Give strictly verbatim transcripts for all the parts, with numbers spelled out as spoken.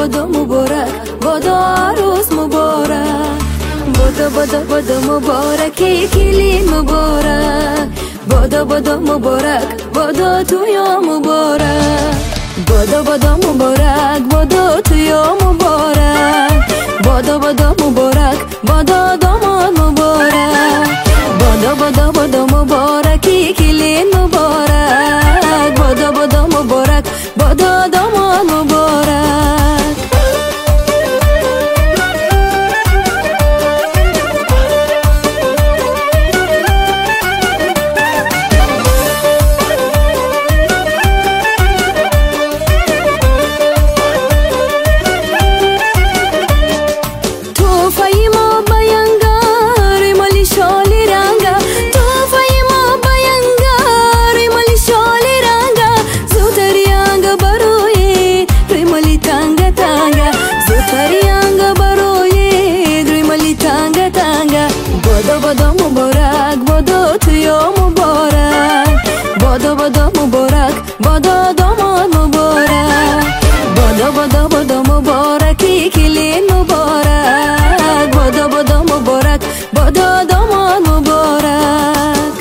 بادا مبارک، بادا عروس مبارک. بادا بادا بادا مبارکی کلی مبارک. بادا بادا مبارک، بادا تویا مبارک. بادا بادا مبارک، بادا تویا مبارک. بادا بادا مبارک، بادا داماد مبارک. بادا بادا بادا مبارکی کلی مبارک. بادا بادا مبارک، بادا داماد مبارک. بادا بادا مبارک، بادا تویا مبارک. بادا بادا مبارک، بادا داماد مبارک. بادا بادا بادا مبارکی کلی مبارک. بادا بادا مبارک، بادا داماد مبارک.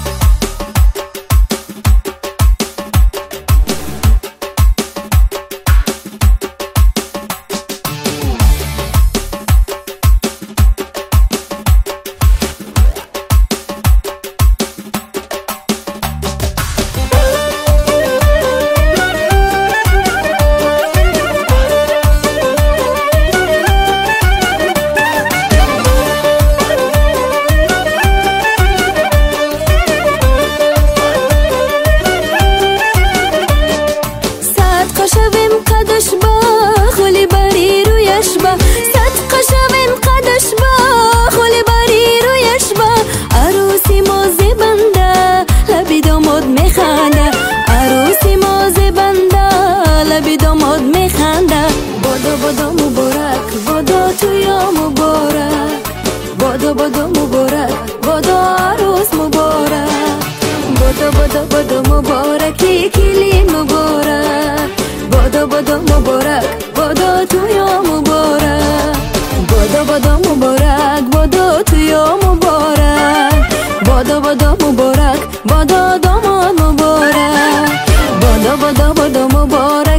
بادا بادا مبارک، بادا تویا مبارک. بادا بادا مبارک، بادا عروس مبارک. بادا بادا بادا مبارکی کلی مبارک. بادا بادا مبارک، بادا تویا مبارک. بادا بادا مبارک، بادا تویا مبارک. بادا بادا مبارک، بادا داماد مبارک. بادا بادا بادا مبارک